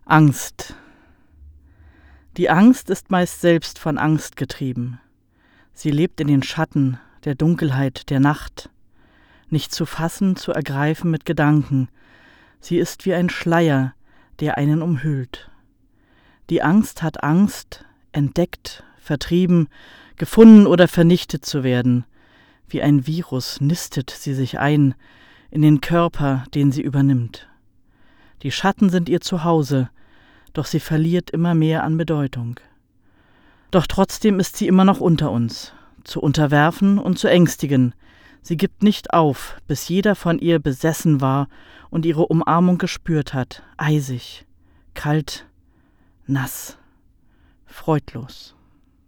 Angst. Die Angst ist meist selbst von Angst getrieben. Sie lebt in den Schatten, der Dunkelheit, der Nacht. Nicht zu fassen, zu ergreifen mit Gedanken. Sie ist wie ein Schleier, der einen umhüllt. Die Angst hat Angst, entdeckt, vertrieben, gefunden oder vernichtet zu werden. Wie ein Virus nistet sie sich ein in den Körper, den sie übernimmt. Die Schatten sind ihr Zuhause, doch sie verliert immer mehr an Bedeutung. Doch trotzdem ist sie immer noch unter uns, zu unterwerfen und zu ängstigen. Sie gibt nicht auf, bis jeder von ihr besessen war und ihre Umarmung gespürt hat, eisig, kalt, nass, freudlos.